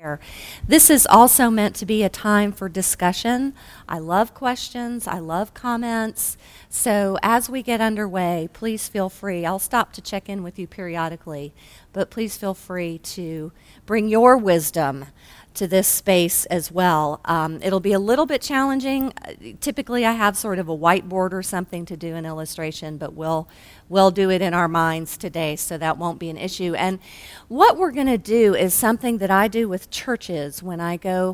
This is also meant to be a time for discussion. I love questions. I love comments. So as we get underway, please feel free. I'll stop to check in with you periodically, but please feel free to bring your wisdom to this space as well. It'll be a little bit challenging. Typically, I have sort of a whiteboard or something to do an illustration, but we'll do it in our minds today, so that won't be an issue. And what we're going to do is something that I do with churches when I go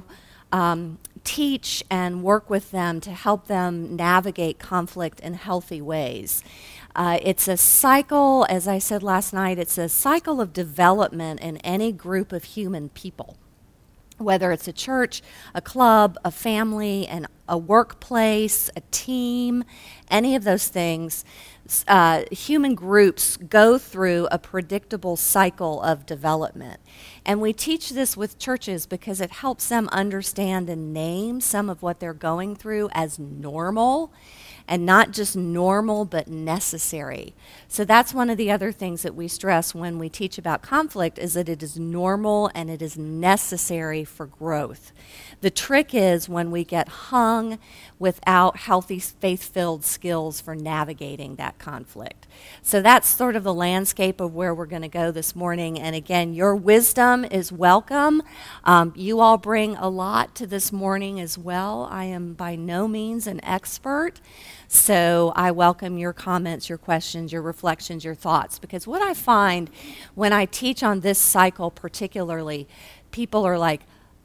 teach and work with them to help them navigate conflict in healthy ways. It's a cycle, as I said last night, it's a cycle of development in any group of human people. Whether it's a church, a club, a family, a workplace, a team, any of those things, human groups go through a predictable cycle of development. And we teach this with churches because it helps them understand and name some of what they're going through as normal, and not just normal, but necessary. So that's one of the other things that we stress when we teach about conflict, is that it is normal and it is necessary for growth. The trick is when we get hung without healthy, faith-filled skills for navigating that conflict. So that's sort of the landscape of where we're going to go this morning. And again, your wisdom is welcome. You all bring a lot to this morning as well. I am by no means an expert, so I welcome your comments, your questions, your reflections, your thoughts, because what I find when I teach on this cycle particularly, people are like,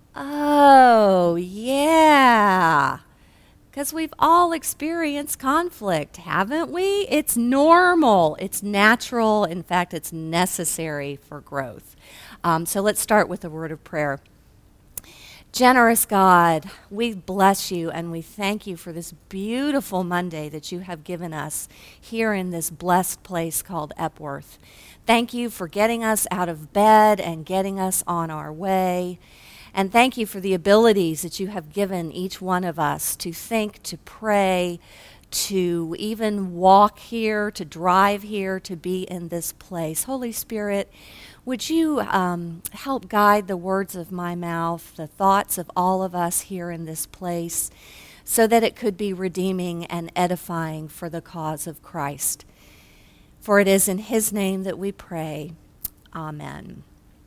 oh, yeah, because we've all experienced conflict, haven't we? It's normal, it's natural, in fact, it's necessary for growth. So let's start with a word of prayer. Generous God, we bless you and we thank you for this beautiful Monday that you have given us here in this blessed place called Epworth. Thank you for getting us out of bed and getting us on our way. And thank you for the abilities that you have given each one of us to think, to pray, to even walk here, to drive here, to be in this place. Holy Spirit, would you help guide the words of my mouth, the thoughts of all of us here in this place, so that it could be redeeming and edifying for the cause of Christ. For it is in his name that we pray. Amen.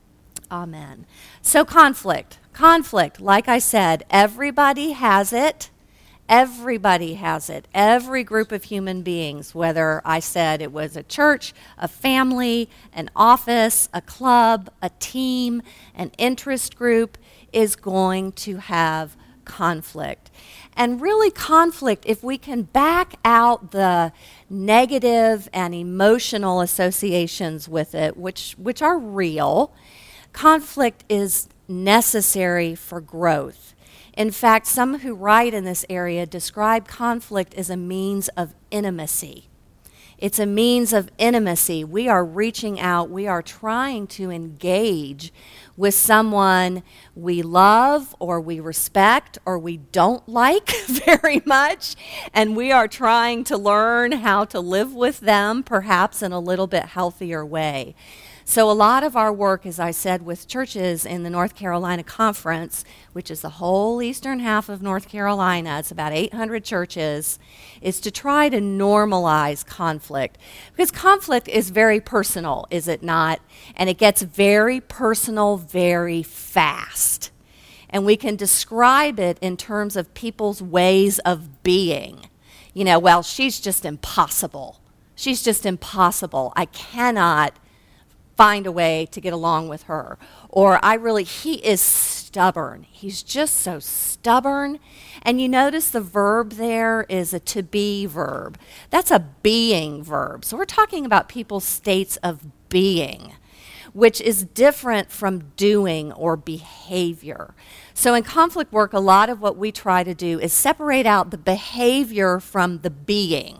Amen. So conflict, like I said, everybody has it. Everybody has it. Every group of human beings, whether I said it was a church, a family, an office, a club, a team, an interest group, is going to have conflict. And really conflict, if we can back out the negative and emotional associations with it, which are real, conflict is necessary for growth. In fact, some who write in this area describe conflict as a means of intimacy. It's a means of intimacy. We are reaching out. We are trying to engage with someone we love or we respect or we don't like very much, and we are trying to learn how to live with them, perhaps in a little bit healthier way. So a lot of our work, as I said, with churches in the North Carolina Conference, which is the whole eastern half of North Carolina, it's about 800 churches, is to try to normalize conflict. Because conflict is very personal, is it not? And it gets very personal very fast. And we can describe it in terms of people's ways of being. Well, she's just impossible. She's just impossible. I cannot find a way to get along with her. Or he is stubborn. He's just so stubborn. And you notice the verb there is a to be verb. That's a being verb. So we're talking about people's states of being, which is different from doing or behavior. So in conflict work, a lot of what we try to do is separate out the behavior from the being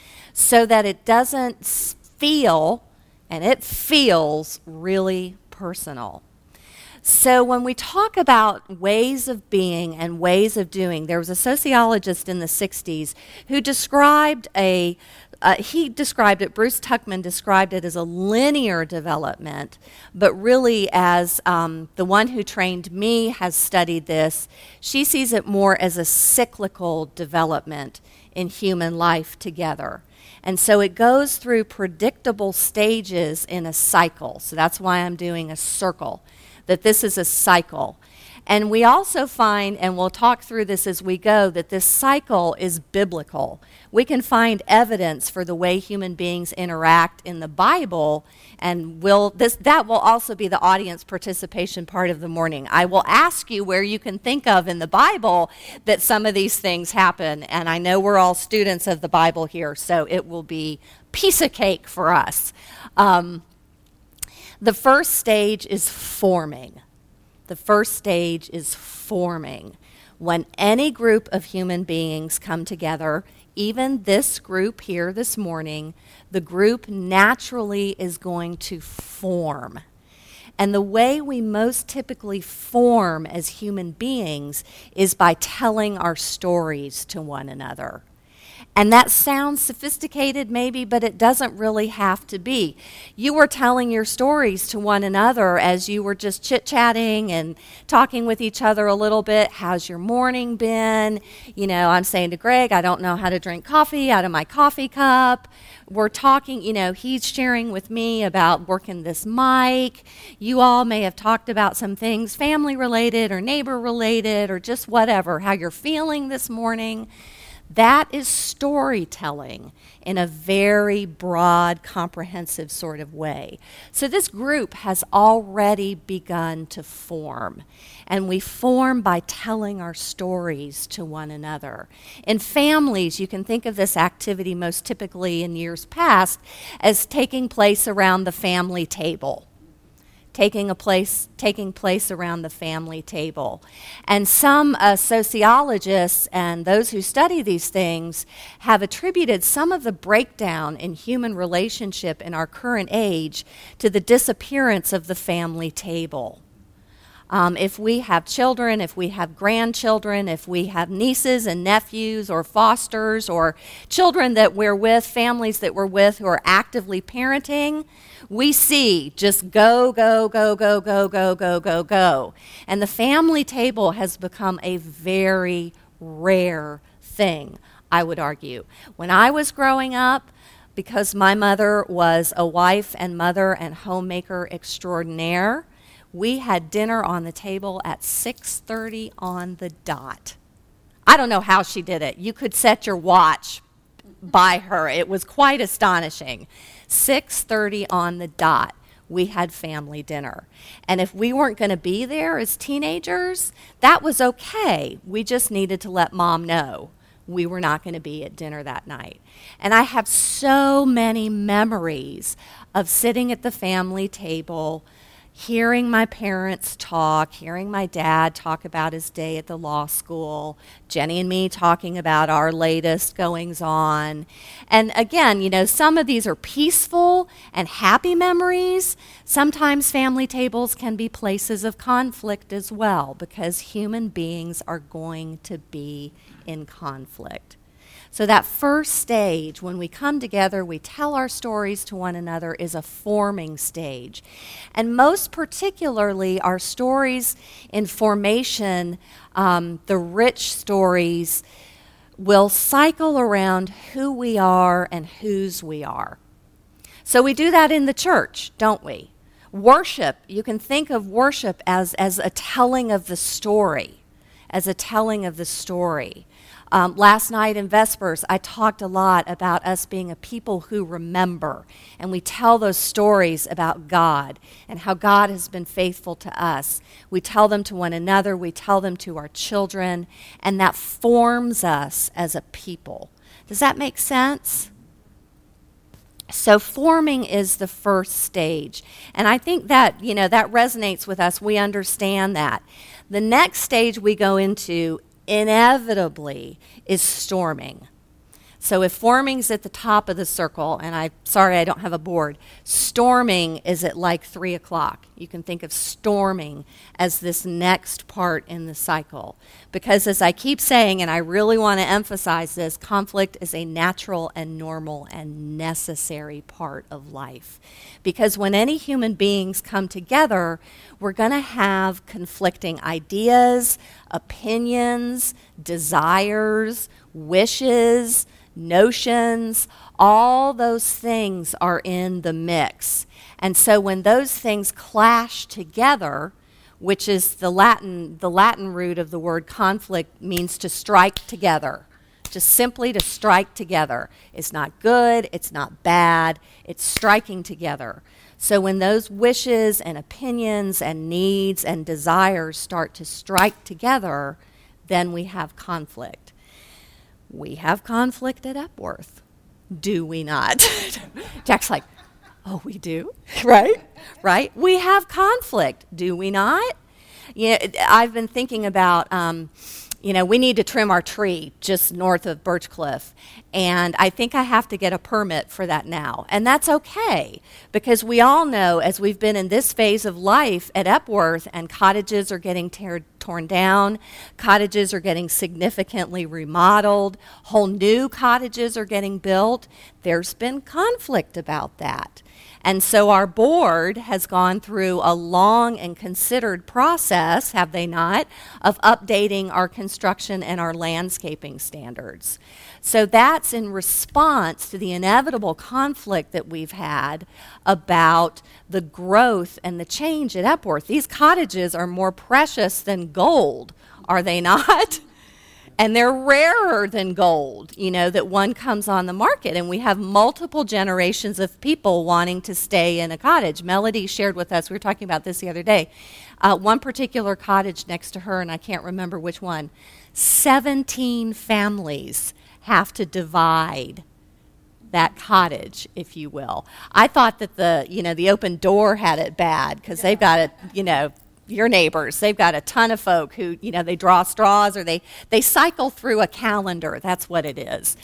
so that it doesn't feel, and it feels really personal. So when we talk about ways of being and ways of doing, there was a sociologist in the 60s who described Bruce Tuckman described it as a linear development, but really as the one who trained me has studied this, she sees it more as a cyclical development in human life together. And so it goes through predictable stages in a cycle. So that's why I'm doing a circle, that this is a cycle. And we also find, and we'll talk through this as we go, that this cycle is biblical. We can find evidence for the way human beings interact in the Bible, and that will also be the audience participation part of the morning. I will ask you where you can think of in the Bible that some of these things happen, and I know we're all students of the Bible here, so it will be piece of cake for us. The first stage is forming. The first stage is forming. When any group of human beings come together, even this group here this morning, the group naturally is going to form. And the way we most typically form as human beings is by telling our stories to one another. And that sounds sophisticated maybe, but it doesn't really have to be. You were telling your stories to one another as you were just chit-chatting and talking with each other a little bit. How's your morning been? You know, I'm saying to Greg, I don't know how to drink coffee out of my coffee cup. We're talking, he's sharing with me about working this mic. You all may have talked about some things family-related or neighbor-related or just whatever, how you're feeling this morning. That is storytelling in a very broad, comprehensive sort of way. So this group has already begun to form, and we form by telling our stories to one another. In families, you can think of this activity most typically in years past as taking place around the family table. Taking place around the family table. And some sociologists and those who study these things have attributed some of the breakdown in human relationship in our current age to the disappearance of the family table. If we have children, if we have grandchildren, if we have nieces and nephews or fosters or children that we're with, families that we're with who are actively parenting, we see just go, go, go, go, go, go, go, go, go. And the family table has become a very rare thing, I would argue. When I was growing up, because my mother was a wife and mother and homemaker extraordinaire, we had dinner on the table at 6:30 on the dot. I don't know how she did it. You could set your watch by her. It was quite astonishing. 6:30 on the dot, we had family dinner. And if we weren't going to be there as teenagers, that was okay. We just needed to let Mom know we were not going to be at dinner that night. And I have so many memories of sitting at the family table, hearing my parents talk, hearing my dad talk about his day at the law school, Jenny and me talking about our latest goings-on. And again, some of these are peaceful and happy memories. Sometimes family tables can be places of conflict as well, because human beings are going to be in conflict. So that first stage, when we come together, we tell our stories to one another, is a forming stage. And most particularly, our stories in formation, the rich stories, will cycle around who we are and whose we are. So we do that in the church, don't we? Worship, you can think of worship as a telling of the story, Last night in Vespers, I talked a lot about us being a people who remember, and we tell those stories about God and how God has been faithful to us. We tell them to one another, we tell them to our children, and that forms us as a people. Does that make sense? So forming is the first stage, and I think that, that resonates with us. We understand that. The next stage we go into inevitably is storming. So if forming's at the top of the circle, and sorry I don't have a board, storming is at like 3 o'clock. You can think of storming as this next part in the cycle. Because as I keep saying, and I really want to emphasize this, conflict is a natural and normal and necessary part of life. Because when any human beings come together, we're going to have conflicting ideas, opinions, desires, wishes, notions, all those things are in the mix. And so when those things clash together, which is the Latin root of the word conflict means to strike together. Just simply to strike together. It's not good, it's not bad, it's striking together. So when those wishes and opinions and needs and desires start to strike together, then we have conflict. We have conflict at Epworth, do we not? Jack's like, oh, we do? Right? Right? We have conflict, do we not? Yeah, I've been thinking about, we need to trim our tree just north of Birchcliff. And I think I have to get a permit for that now. And that's okay, because we all know as we've been in this phase of life at Epworth and cottages are getting torn down, cottages are getting significantly remodeled, whole new cottages are getting built, there's been conflict about that. And so our board has gone through a long and considered process, have they not, of updating our construction and our landscaping standards. So that's in response to the inevitable conflict that we've had about the growth and the change at Epworth. These cottages are more precious than gold, are they not? And they're rarer than gold, that one comes on the market. And we have multiple generations of people wanting to stay in a cottage. Melody shared with us, we were talking about this the other day, one particular cottage next to her, and I can't remember which one, 17 families have to divide that cottage, if you will. I thought that the Open Door had it bad because they've got your neighbors, they've got a ton of folk who, they draw straws or they cycle through a calendar. That's what it is.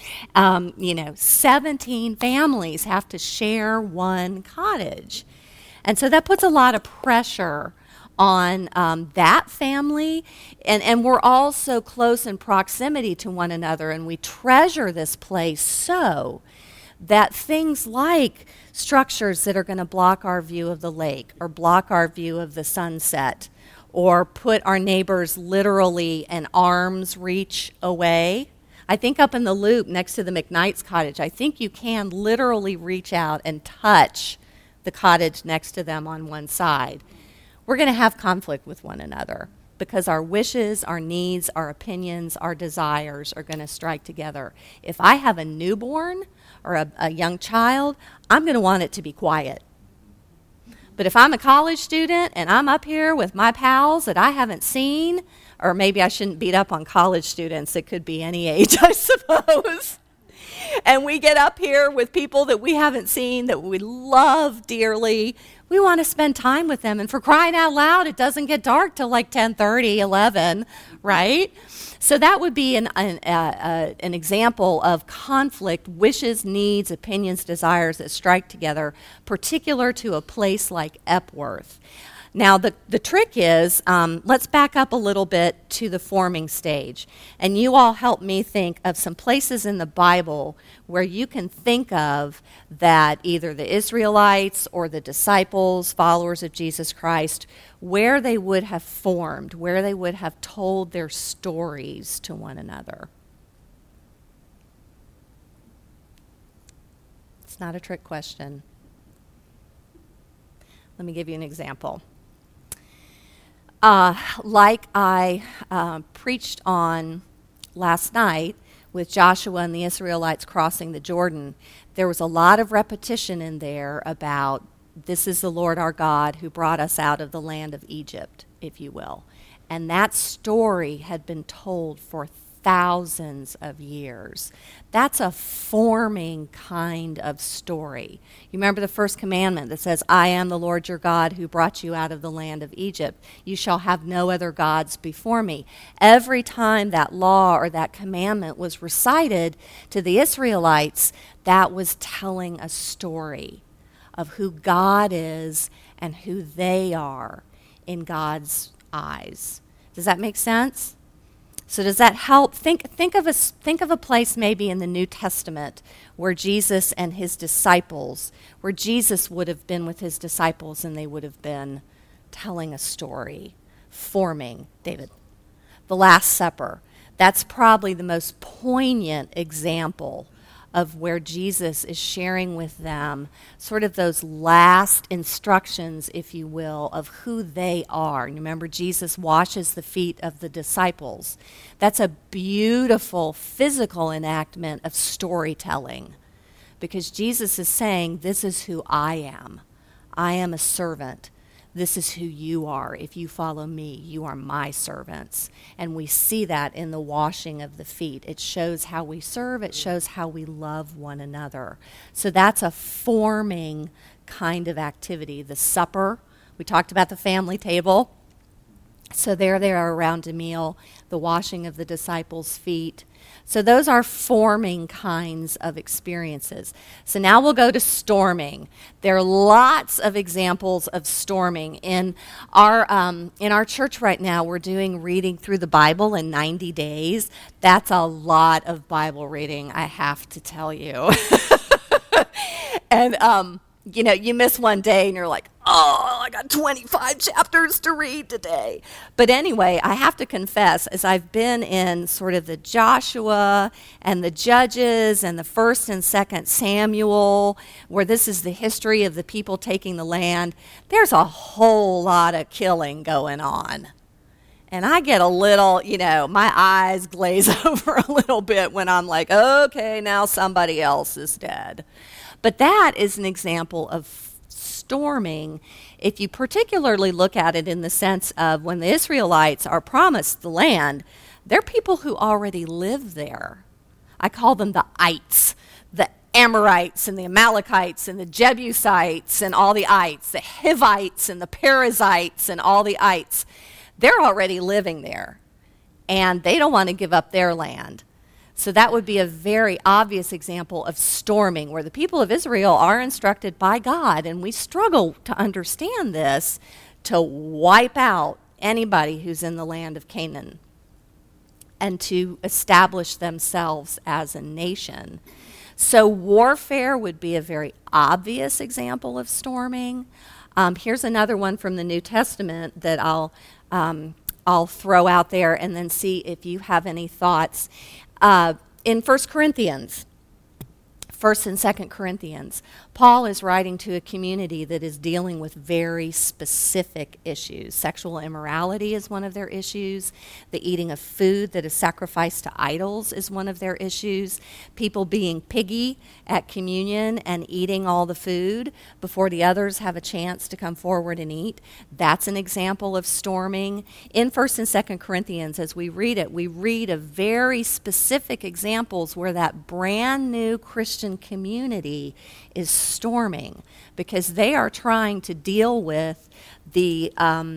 17 families have to share one cottage. And so that puts a lot of pressure on that family. And we're all so close in proximity to one another, and we treasure this place so that things like structures that are going to block our view of the lake or block our view of the sunset or put our neighbors literally an arm's reach away. I think up in the loop next to the McKnight's cottage, I think you can literally reach out and touch the cottage next to them on one side. We're going to have conflict with one another because our wishes, our needs, our opinions, our desires are going to strike together. If I have a newborn or a young child, I'm going to want it to be quiet. But if I'm a college student and I'm up here with my pals that I haven't seen, or maybe I shouldn't beat up on college students, it could be any age, I suppose. And we get up here with people that we haven't seen, that we love dearly. We want to spend time with them. And for crying out loud, it doesn't get dark till like 10:30, 11, right? So that would be an example of conflict, wishes, needs, opinions, desires that strike together, particular to a place like Epworth. Now, the trick is, let's back up a little bit to the forming stage. And you all help me think of some places in the Bible where you can think of that either the Israelites or the disciples, followers of Jesus Christ, where they would have formed, where they would have told their stories to one another. It's not a trick question. Let me give you an example. Like I preached on last night with Joshua and the Israelites crossing the Jordan, there was a lot of repetition in there about this is the Lord our God who brought us out of the land of Egypt, if you will. And that story had been told for thousands of years. That's a forming kind of story. You remember the first commandment that says, I am the Lord your God who brought you out of the land of Egypt. You shall have no other gods before me. Every time that law or that commandment was recited to the Israelites, that was telling a story of who God is and who they are in God's eyes. Does that make sense? So does that help? Think of a place maybe in the New Testament where Jesus and his disciples, where Jesus would have been with his disciples and they would have been telling a story, forming, David, the Last Supper. That's probably the most poignant example of where Jesus is sharing with them sort of those last instructions, if you will, of who they are. And remember, Jesus washes the feet of the disciples. That's a beautiful physical enactment of storytelling, because Jesus is saying, this is who I am. I am a servant. This is who you are. If you follow me, you are my servants. And we see that in the washing of the feet. It shows how we serve. It shows how we love one another. So that's a forming kind of activity. The supper, we talked about the family table. So there they are around a meal, the washing of the disciples' feet. So those are forming kinds of experiences. So now we'll go to storming. There are lots of examples of storming. In our church right now, we're doing reading through the Bible in 90 days. That's a lot of Bible reading, I have to tell you. And you miss one day and you're like, oh, I got 25 chapters to read today. But anyway, I have to confess, as I've been in sort of the Joshua and the Judges and the 1st and 2nd Samuel, where this is the history of the people taking the land, there's a whole lot of killing going on. And I get a little, my eyes glaze over a little bit when I'm like, okay, now somebody else is dead. But that is an example of storming, if you particularly look at it in the sense of when the Israelites are promised the land, they're people who already live there. I call them the ites, the Amorites and the Amalekites and the Jebusites and all the ites, the Hivites and the Perizzites and all the ites. They're already living there, and they don't want to give up their land. So that would be a very obvious example of storming, where the people of Israel are instructed by God, and we struggle to understand this, to wipe out anybody who's in the land of Canaan and to establish themselves as a nation. So warfare would be a very obvious example of storming. Here's another one from the New Testament that I'll throw out there and then see if you have any thoughts. In 1 Corinthians, 1st and 2nd Corinthians, Paul is writing to a community that is dealing with very specific issues. Sexual immorality is one of their issues. The eating of food that is sacrificed to idols is one of their issues. People being piggy at communion and eating all the food before the others have a chance to come forward and eat. That's an example of storming. In 1st and 2nd Corinthians, as we read it, we read of very specific examples where that brand new Christian community is storming because they are trying to deal with the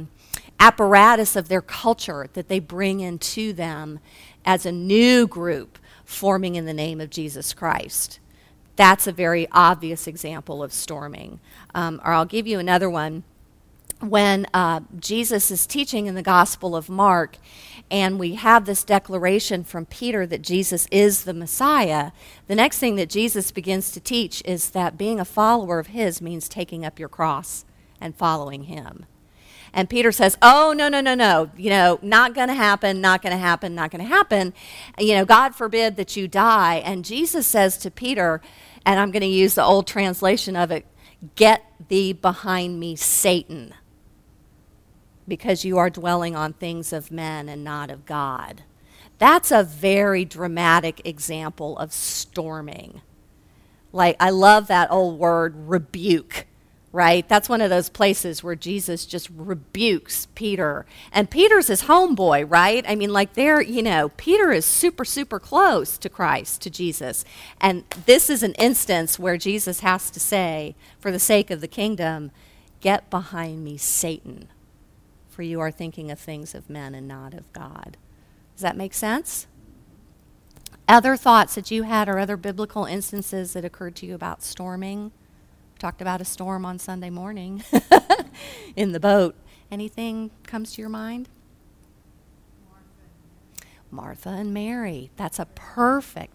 apparatus of their culture that they bring into them as a new group forming in the name of Jesus Christ. That's a very obvious example of storming. Or I'll give you another one. When Jesus is teaching in the Gospel of Mark, and we have this declaration from Peter that Jesus is the Messiah, the next thing that Jesus begins to teach is that being a follower of his means taking up your cross and following him. And Peter says, oh, no, not going to happen, not going to happen, not going to happen. God forbid that you die. And Jesus says to Peter, and I'm going to use the old translation of it, get thee behind me, Satan, because you are dwelling on things of men and not of God. That's a very dramatic example of storming. Like, I love that old word, rebuke. right? That's one of those places where Jesus just rebukes Peter. And Peter's his homeboy, right? I mean, like Peter is super, super close to Christ, to Jesus. And this is an instance where Jesus has to say, for the sake of the kingdom, "Get behind me, Satan, for you are thinking of things of men and not of God." Does that make sense? Other thoughts that you had or other biblical instances that occurred to you about storming? Talked about a storm on Sunday morning in the boat. Anything comes to your mind? Martha and Mary. That's a perfect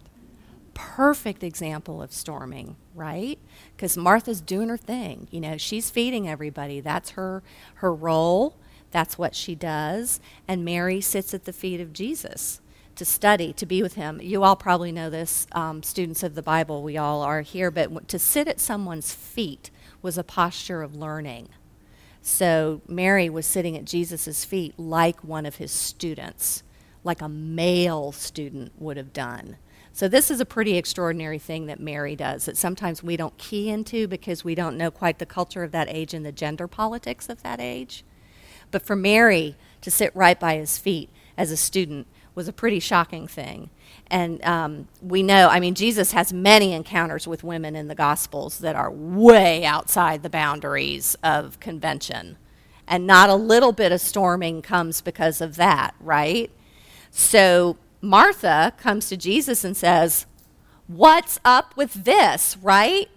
example of storming, right? Because Martha's doing her thing. She's feeding everybody. That's her role. That's what she does. And Mary sits at the feet of Jesus to study, to be with him. You all probably know this, students of the Bible, we all are here, but to sit at someone's feet was a posture of learning. So Mary was sitting at Jesus' feet like one of his students, like a male student would have done. So this is a pretty extraordinary thing that Mary does that sometimes we don't key into because we don't know quite the culture of that age and the gender politics of that age. But for Mary to sit right by his feet as a student was a pretty shocking thing. And we know, Jesus has many encounters with women in the Gospels that are way outside the boundaries of convention. And not a little bit of storming comes because of that, right? So Martha comes to Jesus and says, "What's up with this," right?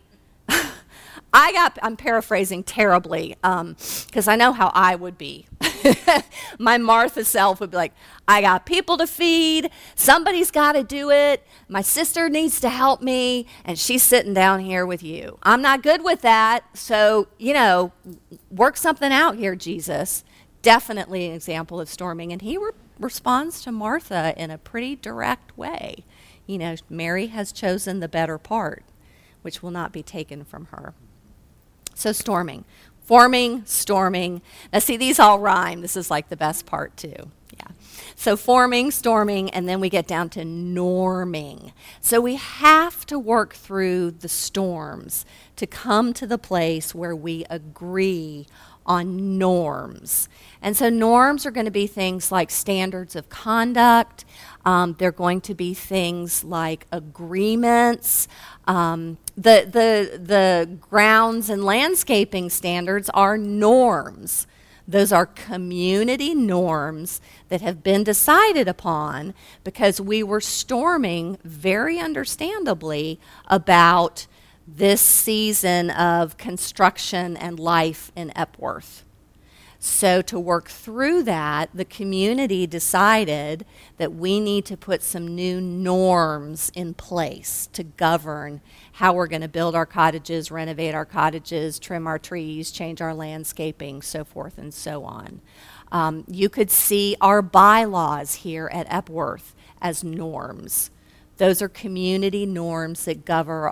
I'm paraphrasing terribly because I know how I would be. My Martha self would be like, "I got people to feed. Somebody's got to do it. My sister needs to help me, and she's sitting down here with you. I'm not good with that. So, work something out here, Jesus." Definitely an example of storming. And he responds to Martha in a pretty direct way. Mary has chosen the better part, which will not be taken from her. So storming. Forming, storming. Now see, these all rhyme. This is like the best part too. Yeah. So forming, storming, and then we get down to norming. So we have to work through the storms to come to the place where we agree on norms. And so norms are going to be things like standards of conduct. They're going to be things like agreements. The grounds and landscaping standards are norms. Those are community norms that have been decided upon because we were storming very understandably about this season of construction and life in Epworth. So to work through that, the community decided that we need to put some new norms in place to govern how we're going to build our cottages, renovate our cottages, trim our trees, change our landscaping, so forth and so on. You could see our bylaws here at Epworth as norms. Those are community norms that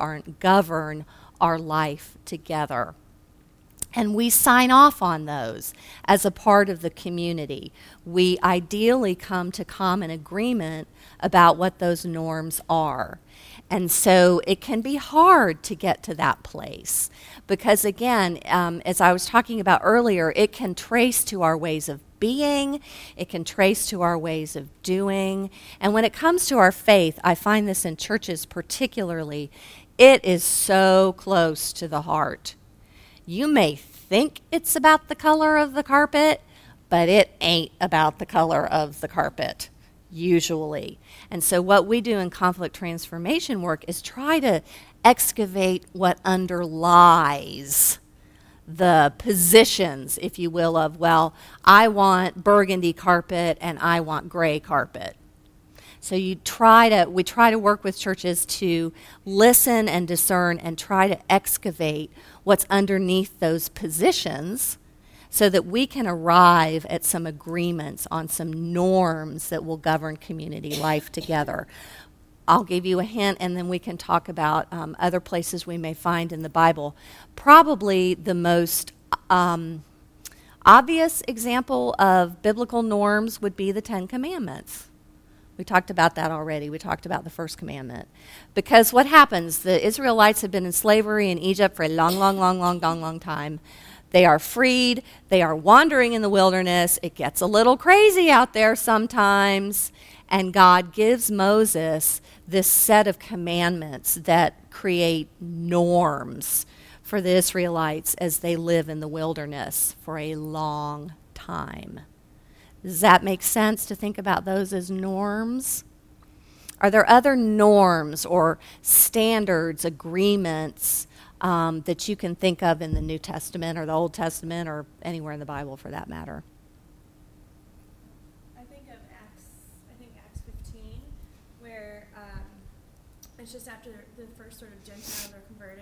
govern our life together. And we sign off on those as a part of the community. We ideally come to common agreement about what those norms are. And so it can be hard to get to that place because, again, as I was talking about earlier, it can trace to our ways of being, it can trace to our ways of doing. And when it comes to our faith, I find this in churches particularly, it is so close to the heart. You may think it's about the color of the carpet, but it ain't about the color of the carpet, usually. And so what we do in conflict transformation work is try to excavate what underlies the positions, if you will, of, well, I want burgundy carpet and I want gray carpet. So we try to work with churches to listen and discern and try to excavate what's underneath those positions so that we can arrive at some agreements on some norms that will govern community life together. I'll give you a hint, and then we can talk about other places we may find in the Bible. Probably the most obvious example of biblical norms would be the Ten Commandments. We talked about that already. We talked about the first commandment. Because what happens? The Israelites have been in slavery in Egypt for a long time. They are freed. They are wandering in the wilderness. It gets a little crazy out there sometimes. And God gives Moses this set of commandments that create norms for the Israelites as they live in the wilderness for a long time. Does that make sense to think about those as norms? Are there other norms or standards, agreements that you can think of in the New Testament or the Old Testament or anywhere in the Bible for that matter? I think Acts 15, where it's just after the first sort of Gentiles are converted,